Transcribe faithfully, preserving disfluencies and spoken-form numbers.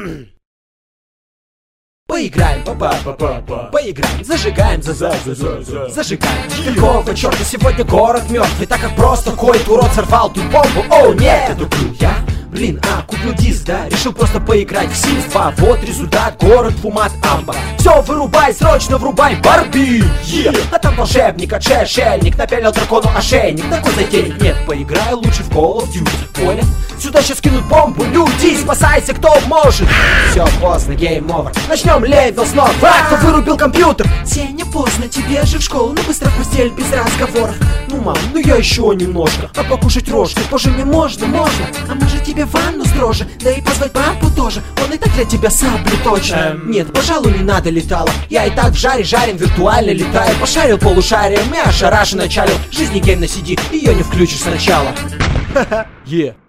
Поиграем, папа, папа, папа. Поиграем, зажигаем, за за за за за зажигаем. Какого черта сегодня город мертвый, так как просто какой-то урод сорвал тут бомбу. О нет, это был я. Блин, а, купил диск, да? Решил просто поиграть в Sims два. Вот результат, город, фумат, амба. Все, вырубай, срочно врубай Барби, yeah. А там волшебник, отшельник, напялил дракону ошейник. Такой затейник, нет, поиграю лучше в Call of Duty. Понял? Сюда сейчас кинут бомбу, люди, спасайся, кто может. Все, поздно, гейм овер. Начнем левел снова. Кто вырубил компьютер? Сеня, поздно, тебе же в школу. Ну быстро в постель, без разговоров. Ну, мам, ну я еще немножко. А покушать рожки позже не можно, можно. А может тебе ванну строже? Да и позвать папу тоже. Он и так для тебя саблю точно. эм... Нет, пожалуй, не надо летало. Я и так в жаре жарим, виртуально летаю. Пошарил полушарием и ошарашенно чалил. В жизни гейм на си ди, ее не включишь сначала. Ха-ха, е